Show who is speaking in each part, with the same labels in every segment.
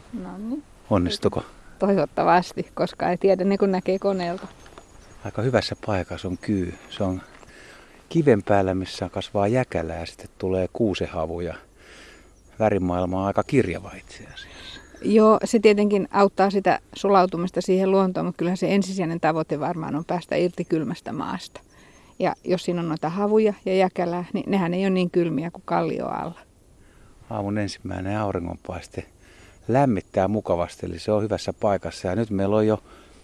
Speaker 1: No niin.
Speaker 2: Onnistuko?
Speaker 1: Toivottavasti, koska ei tiedä niin kuin näkee koneelta.
Speaker 2: Aika hyvässä paikassa on kyy. Se on kiven päällä, missä kasvaa jäkälää ja sitten tulee kuusehavuja. Värimaailma on aika kirjava itse asiassa.
Speaker 1: Joo, se tietenkin auttaa sitä sulautumista siihen luontoon, mutta kyllähän se ensisijainen tavoite varmaan on päästä irti kylmästä maasta. Ja jos siinä on noita havuja ja jäkälää, niin nehän ei ole niin kylmiä kuin kallio alla.
Speaker 2: Aamun ensimmäinen auringonpaiste lämmittää mukavasti, eli se on hyvässä paikassa. Ja nyt meillä on jo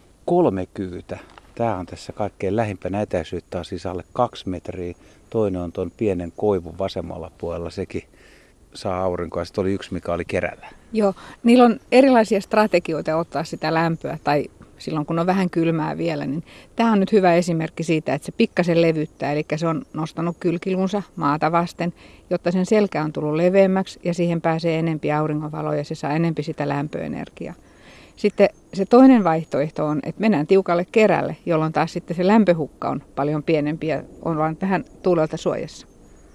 Speaker 2: 3 kyytä. Tämä on tässä kaikkein lähimpänä etäisyyttä, on siis alle 2 metriä. Toinen on tuon pienen koivun vasemmalla puolella, sekin saa aurinkoa. Sitten oli yksi, mikä oli kerällä.
Speaker 1: Joo, niillä on erilaisia strategioita ottaa sitä lämpöä, tai silloin kun on vähän kylmää vielä, niin tämä on nyt hyvä esimerkki siitä, että se pikkasen levyttää, eli se on nostanut kylkilunsa maata vasten, jotta sen selkä on tullut leveämmäksi ja siihen pääsee enempi auringonvaloa ja se saa enempi sitä lämpöenergiaa. Sitten se toinen vaihtoehto on, että mennään tiukalle kerälle, jolloin taas sitten se lämpöhukka on paljon pienempi ja on vaan vähän tuulelta suojassa.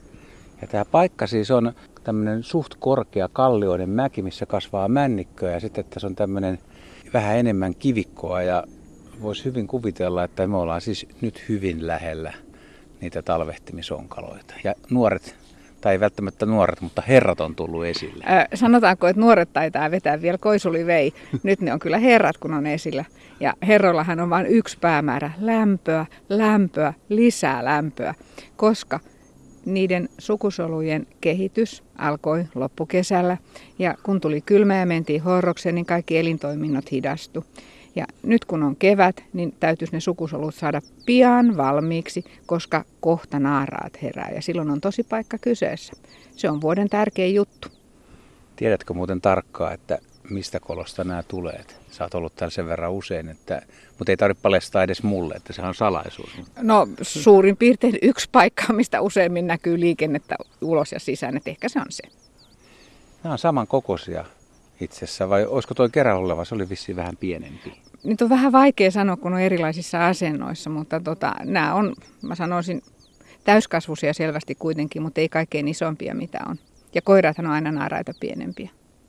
Speaker 2: Ja tämä paikka siis on tämmöinen suht korkea kallioinen mäki, missä kasvaa männikköä ja sitten tässä on tämmöinen vähän enemmän kivikkoa ja voisi hyvin kuvitella, että me ollaan siis nyt hyvin lähellä niitä talvehtimisonkaloita. Ja nuoret, tai ei välttämättä nuoret, mutta herrat on tullut esille.
Speaker 1: Sanotaanko, että nuoret taitaa vetää vielä koisuli vei. Nyt ne on kyllä herrat, kun on esillä. Ja herroillahan on vain yksi päämäärä, lämpöä, lämpöä, lisää lämpöä, koska niiden sukusolujen kehitys alkoi loppukesällä ja kun tuli kylmä ja mentiin horrokseen, niin kaikki elintoiminnot hidastu. Ja nyt kun on kevät, niin täytyisi ne sukusolut saada pian valmiiksi, koska kohta naaraat herää ja silloin on tosi paikka kyseessä. Se on vuoden tärkein juttu.
Speaker 2: Tiedätkö muuten tarkkaan, että mistä kolosta nämä tulee? Sä oot ollut täällä sen verran usein, mutta ei tarvitse paljastaa edes mulle, että se on salaisuus.
Speaker 1: No suurin piirtein yksi paikka, mistä useimmin näkyy liikennettä ulos ja sisään, että ehkä se on se.
Speaker 2: Nämä on samankokoisia itse asiassa, vai olisiko tuo kerralla oleva, se oli vissiin vähän pienempi?
Speaker 1: Nyt on vähän vaikea sanoa, kun on erilaisissa asennoissa, mutta nämä on, mä sanoisin, täyskasvuisia selvästi kuitenkin, mutta ei kaikkein isompia mitä on. Ja koirathan on aina naaraita pienempiä.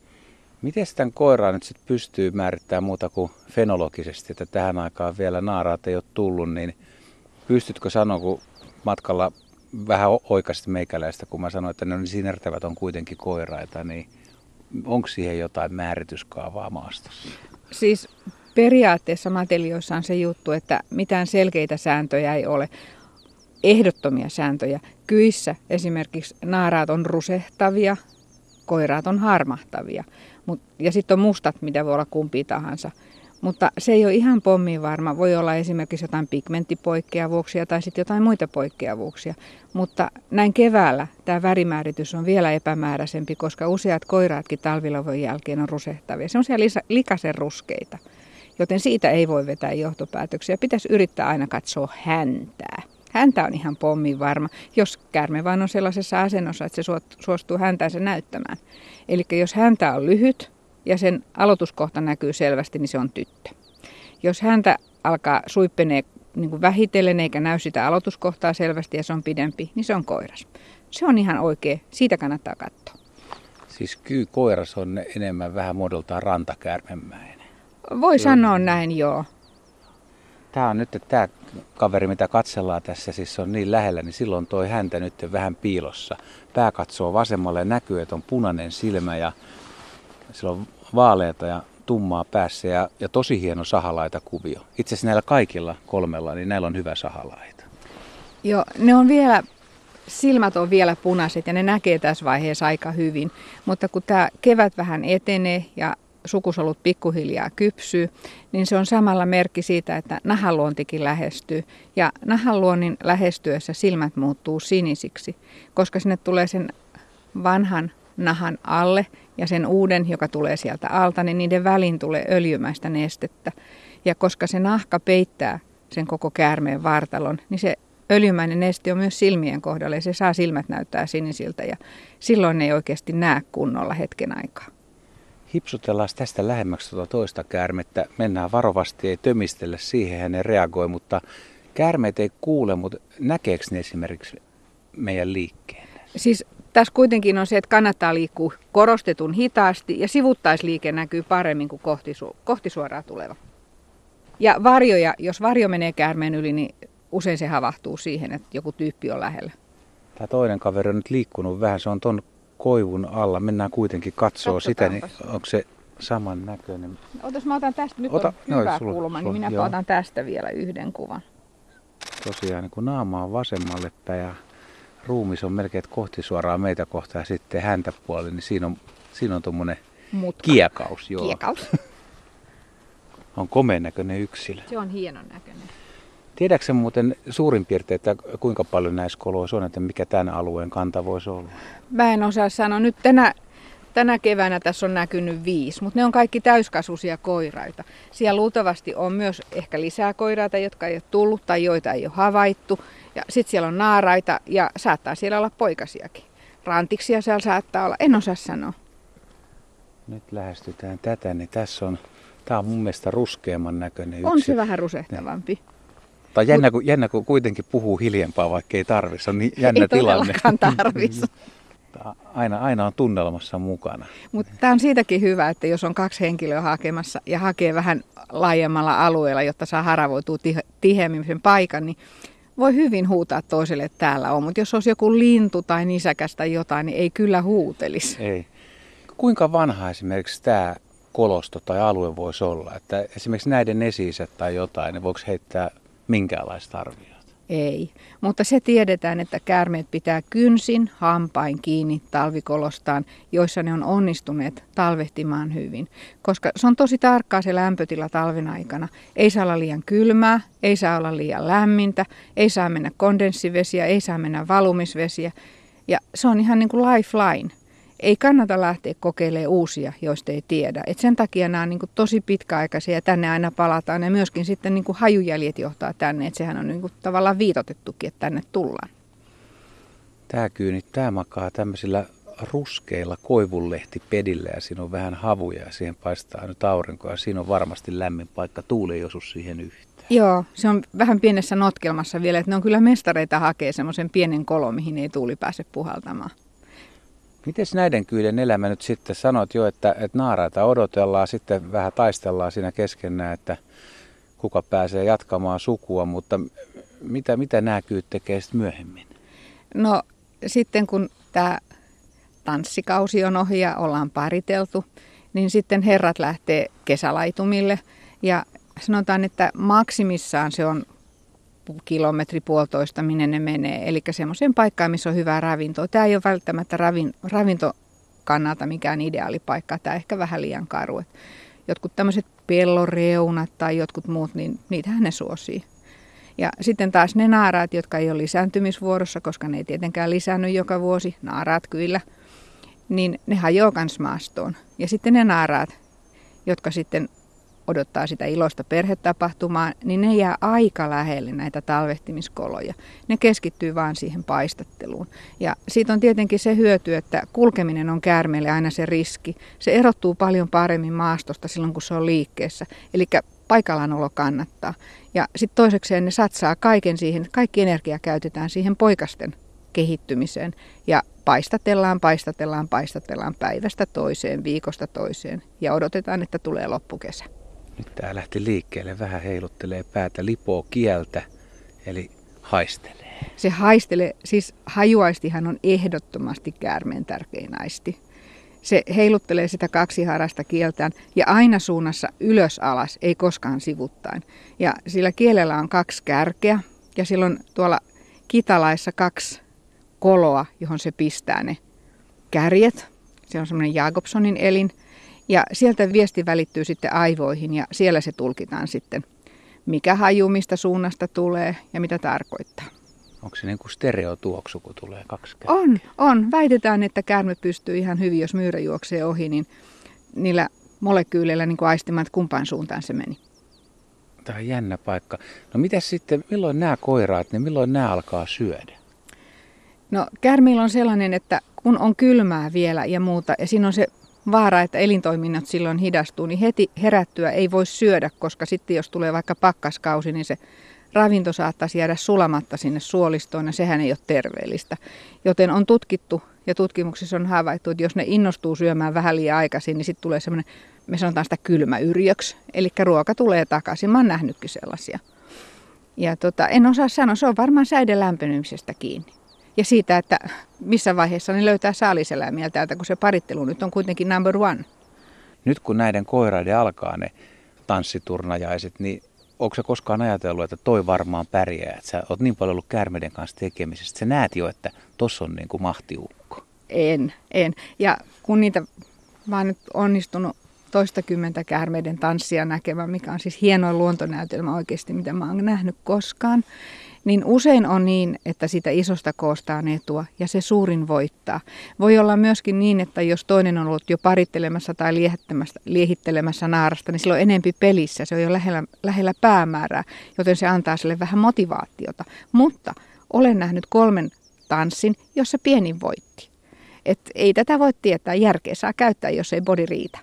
Speaker 2: Miten tämän koiraa nyt sitten pystyy määrittämään muuta kuin fenologisesti, että tähän aikaan vielä naaraat ei ole tullut, niin pystytkö sanoa, kun matkalla vähän oikaisit meikäläistä, kun mä sanoin, että ne sinertävät on kuitenkin koiraita, niin onko siihen jotain määrityskaavaa maastossa?
Speaker 1: Siis periaatteessa matelioissa on se juttu, että mitään selkeitä sääntöjä ei ole, ehdottomia sääntöjä. Kyissä esimerkiksi naaraat on rusehtavia, koiraat on harmahtavia. Ja sitten on mustat, mitä voi olla kumpi tahansa. Mutta se ei ole ihan pommin varma. Voi olla esimerkiksi jotain pigmenttipoikkeavuuksia tai sitten jotain muita poikkeavuuksia. Mutta näin keväällä tämä värimääritys on vielä epämääräisempi, koska useat koiraatkin talvilavon jälkeen on rusehtavia. Se on siellä likaisen ruskeita, joten siitä ei voi vetää johtopäätöksiä. Pitäisi yrittää aina katsoa häntää. Häntä on ihan pommin varma, jos käärme vaan on sellaisessa asennossa, että se suostuu häntäänsä näyttämään. Eli jos häntä on lyhyt ja sen aloituskohta näkyy selvästi, niin se on tyttö. Jos häntä alkaa suippenee niin kuin vähitellen eikä näy sitä aloituskohtaa selvästi ja se on pidempi, niin se on koiras. Se on ihan oikein, siitä kannattaa katsoa.
Speaker 2: Siis koiras on enemmän vähän muodoltaan rantakäärmemäinen.
Speaker 1: Voi sanoa näin, joo.
Speaker 2: Tämä on nyt tämä kaveri, mitä katsellaan tässä, siis on niin lähellä, niin silloin toi häntä nyt vähän piilossa. Pää katsoo vasemmalle ja näkyy, että on punainen silmä ja sillä on vaaleata ja tummaa päässä ja tosi hieno sahalaita kuvio. Itse asiassa näillä kaikilla 3, niin näillä on hyvä sahalaita.
Speaker 1: Joo, silmät on vielä punaiset ja ne näkee tässä vaiheessa aika hyvin, mutta kun tämä kevät vähän etenee ja sukusolut pikkuhiljaa kypsyy, niin se on samalla merkki siitä, että nahanluontikin lähestyy. Ja nahanluonnin lähestyessä silmät muuttuu sinisiksi, koska sinne tulee sen vanhan nahan alle ja sen uuden, joka tulee sieltä alta, niin niiden väliin tulee öljymäistä nestettä. Ja koska se nahka peittää sen koko käärmeen vartalon, niin se öljymäinen neste on myös silmien kohdalla ja se saa silmät näyttää sinisiltä ja silloin ne ei oikeasti näe kunnolla hetken aikaa.
Speaker 2: Hipsutellaan tästä lähemmäksi toista käärmettä. Mennään varovasti, ei tömistellä siihen, ne reagoi, mutta käärmeet ei kuule, mutta näkeekö ne esimerkiksi meidän liikkeen?
Speaker 1: Siis Tässä kuitenkin on se, että kannattaa liikkua korostetun hitaasti ja sivuttaisliike näkyy paremmin kuin kohti suoraan tuleva. Ja varjoja, jos varjo menee käärmeen yli, niin usein se havahtuu siihen, että joku tyyppi on lähellä.
Speaker 2: Tämä toinen kaveri on nyt liikkunut vähän, se on ton koivun alla. Mennään kuitenkin katsoo sitä, niin onko se saman näköinen?
Speaker 1: Otas, mä otan tästä, nyt on hyvä kulma, niin minä otan tästä vielä yhden kuvan.
Speaker 2: Tosiaan, kun naama on vasemmalle päin ja ruumis on melkein kohti suoraan meitä kohtaan ja sitten häntäpuoli, niin siinä on tuommoinen kiekaus. Joo.
Speaker 1: Kiekaus.
Speaker 2: On komeen näköinen yksilö.
Speaker 1: Se on hienon näköinen.
Speaker 2: Tiedätkö sä muuten suurin piirtein, että kuinka paljon näissä koloissa on, että mikä tämän alueen kanta voisi olla?
Speaker 1: Mä en osaa sanoa. Nyt tänä keväänä tässä on näkynyt 5, mutta ne on kaikki täyskasvuisia koiraita. Siellä luultavasti on myös ehkä lisää koiraita, jotka ei ole tullut tai joita ei ole havaittu. Ja sitten siellä on naaraita ja saattaa siellä olla poikasiakin. Rantiksia siellä saattaa olla, en osaa sanoa.
Speaker 2: Nyt lähestytään tätä, niin tämä on mun mielestä ruskeamman näköinen
Speaker 1: on se vähän rusehtavampi.
Speaker 2: Tai jännä, kun kuitenkin puhuu hiljempaa, vaikka ei tarvitse. Se on niin jännä tilanne.
Speaker 1: Ei todellakaan tarvitse.
Speaker 2: Aina on tunnelmassa mukana.
Speaker 1: Mutta tämä on siitäkin hyvä, että jos on 2 henkilöä hakemassa ja hakee vähän laajemmalla alueella, jotta saa haravoitua tiheämmin sen paikan, niin voi hyvin huutaa toiselle, että täällä on. Mutta jos olisi joku lintu tai nisäkäs tai jotain, niin ei kyllä huutelisi.
Speaker 2: Ei. Kuinka vanha esimerkiksi tämä kolosto tai alue voisi olla? Että esimerkiksi näiden esi-isät tai jotain, niin voiko heittää minkäänlaista arviota?
Speaker 1: Ei, mutta se tiedetään, että käärmeet pitää kynsin, hampain kiinni talvikolostaan, joissa ne on onnistuneet talvehtimaan hyvin. Koska se on tosi tarkkaa se lämpötila talven aikana. Ei saa olla liian kylmää, ei saa olla liian lämmintä, ei saa mennä kondenssivesiä, ei saa mennä valumisvesiä. Ja se on ihan niin kuin lifeline. Ei kannata lähteä kokeilemaan uusia, joista ei tiedä. Et sen takia nämä on niin kuin tosi pitkäaikaisia ja tänne aina palataan. Ja myöskin sitten niin kuin hajujäljet johtaa tänne. Et sehän on niin kuin tavallaan viitotettukin, että tänne tullaan.
Speaker 2: Tämä kyyni, tämä makaa tämmöisillä ruskeilla koivunlehtipedillä ja siinä on vähän havuja ja siihen paistaa nyt aurinko ja siinä on varmasti lämmin paikka. Tuuli ei osu siihen yhtään.
Speaker 1: Joo, se on vähän pienessä notkelmassa vielä, että ne on kyllä mestareita hakee semmoisen pienen kolon, mihin ei tuuli pääse puhaltamaan.
Speaker 2: Miten näiden kyyden elämä nyt sitten? Sanoit jo, että naaraita odotellaan, sitten vähän taistellaan siinä keskenään, että kuka pääsee jatkamaan sukua, mutta mitä nämä kyyt tekee sitten myöhemmin?
Speaker 1: No sitten kun tämä tanssikausi on ohi ja ollaan pariteltu, niin sitten herrat lähtee kesälaitumille ja sanotaan, että maksimissaan se on 1,5 kilometriä, minne ne menee. Eli semmoiseen paikkaan, missä on hyvää ravintoa. Tämä ei ole välttämättä ravintokannalta mikään ideaalipaikka. Tämä ehkä vähän liian karu. Jotkut tämmöiset pelloreunat tai jotkut muut, niin niitähän ne suosii. Ja sitten taas ne naaraat, jotka ei ole lisääntymisvuorossa, koska ne ei tietenkään lisännyt joka vuosi, naaraat kyllä, niin ne hajoaa kans maastoon. Ja sitten ne naaraat, jotka sitten odottaa sitä iloista perhetapahtumaa, niin ne jää aika lähelle näitä talvehtimiskoloja. Ne keskittyy vaan siihen paistatteluun. Ja siitä on tietenkin se hyöty, että kulkeminen on käärmeelle aina se riski. Se erottuu paljon paremmin maastosta silloin, kun se on liikkeessä. Eli paikallaanolo kannattaa. Ja sitten toisekseen ne satsaa kaiken siihen, kaikki energia käytetään siihen poikasten kehittymiseen. Ja paistatellaan päivästä toiseen, viikosta toiseen. Ja odotetaan, että tulee loppukesä.
Speaker 2: Nyt tää lähti liikkeelle, vähän heiluttelee päätä, lipoo kieltä, eli haistelee.
Speaker 1: Se haistelee, siis hajuaistihan on ehdottomasti käärmeen tärkein aisti. Se heiluttelee sitä kaksiharasta kieltään ja aina suunnassa ylös alas, ei koskaan sivuttain. Ja sillä kielellä on 2 kärkeä ja silloin tuolla kitalaissa 2 koloa, johon se pistää ne kärjet. Se on semmoinen Jacobsonin elin. Ja sieltä viesti välittyy sitten aivoihin ja siellä se tulkitaan sitten, mikä haju mistä suunnasta tulee ja mitä tarkoittaa.
Speaker 2: Onko se niin kuin stereotuoksu, kun tulee 2 kärkeä?
Speaker 1: On. Väitetään, että käärme pystyy ihan hyvin, jos myyrä juoksee ohi, niin niillä molekyyleillä niin kuin aistimaan, että kumpaan suuntaan se meni.
Speaker 2: Tämä on jännä paikka. No mitäs sitten, milloin nämä koiraat, niin milloin nämä alkaa syödä?
Speaker 1: No käärmeillä on sellainen, että kun on kylmää vielä ja muuta, ja siinä on se vaara, että elintoiminnot silloin hidastuu, niin heti herättyä ei voi syödä, koska sitten jos tulee vaikka pakkaskausi, niin se ravinto saattaisi jäädä sulamatta sinne suolistoon ja sehän ei ole terveellistä. Joten on tutkittu ja tutkimuksissa on havaittu, että jos ne innostuu syömään vähän liian aikaisin, niin sitten tulee semmoinen, me sanotaan sitä kylmäyrjöksi, eli ruoka tulee takaisin. Mä oon nähnytkin sellaisia. Ja en osaa sanoa, se on varmaan säiden lämpenemisestä kiinni. Ja siitä, että missä vaiheessa ne löytää saaliseläimiä täältä, kun se parittelu nyt on kuitenkin number one.
Speaker 2: Nyt kun näiden koiraiden alkaa ne tanssiturnajaiset, niin onko sä koskaan ajatellut, että toi varmaan pärjää? Että sä oot niin paljon ollut käärmeiden kanssa tekemisestä. Sä näet jo, että tossa on niin kuin mahtiukko.
Speaker 1: En. Ja kun mä oon nyt onnistunut toistakymmentä käärmeiden tanssia näkemään, mikä on siis hienoin luontonäytelmä oikeasti, mitä mä oon nähnyt koskaan, niin usein on niin, että sitä isosta koosta on etua ja se suurin voittaa. Voi olla myöskin niin, että jos toinen on ollut jo parittelemassa tai liehittelemässä naarasta, niin sillä on enempi pelissä, se on jo lähellä päämäärää, joten se antaa sille vähän motivaatiota. Mutta olen nähnyt 3 tanssin, jossa pienin voitti. Et ei tätä voi tietää, järkeä saa käyttää, jos ei body riitä.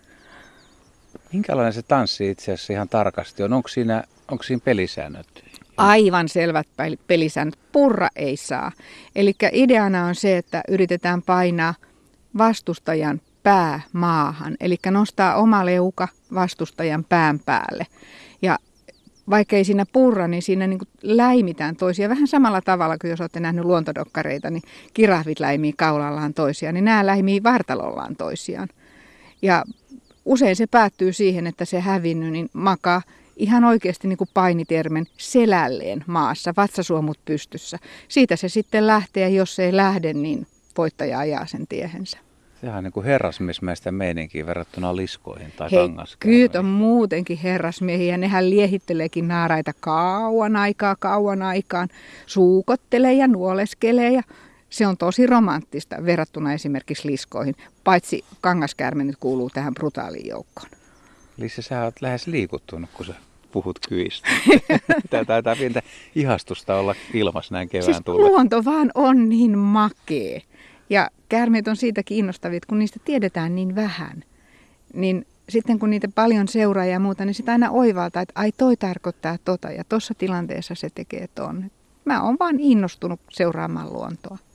Speaker 2: Minkälainen se tanssi itse asiassa ihan tarkasti on? Onko siinä pelisäännöt?
Speaker 1: Aivan selvät pelisäännöt. Purra ei saa. Eli ideana on se, että yritetään painaa vastustajan pää maahan. Eli nostaa oma leuka vastustajan pään päälle. Ja vaikka ei siinä purra, niin siinä niin kuin läimitään toisia. Vähän samalla tavalla kuin jos olette nähnyt luontodokkareita, niin kirahvit läimii kaulallaan toisiaan, niin nämä läimii vartalollaan toisiaan. Ja usein se päättyy siihen, että se hävinnyt niin makaa ihan oikeasti niin kuin painitermen selälleen maassa, vatsasuomut pystyssä. Siitä se sitten lähtee, ja jos se ei lähde, niin voittaja ajaa sen tiehensä.
Speaker 2: Sehän on niin kuin herrasmiesmäistä meininkiä verrattuna liskoihin tai kangaskäärmeihin.
Speaker 1: Kyyt on muutenkin herrasmiehiä. Nehän liehitteleekin naaraita kauan aikaan. Suukottelee ja nuoleskelee ja se on tosi romanttista verrattuna esimerkiksi liskoihin. Paitsi kangaskäärme nyt kuuluu tähän brutaaliin joukkoon.
Speaker 2: Lissi, sä oot lähes liikuttunut, kun sä puhut kyistä. Tää taitaa pientä ihastusta olla ilmassa näin kevään
Speaker 1: siis
Speaker 2: tullen.
Speaker 1: Luonto vaan on niin makee. Ja käärmeet on siitä kiinnostavia, että kun niistä tiedetään niin vähän, niin sitten kun niitä paljon seuraa ja muuta, niin sitä aina oivaltaa, että ai toi tarkoittaa tota ja tuossa tilanteessa se tekee ton. Mä oon vaan innostunut seuraamaan luontoa.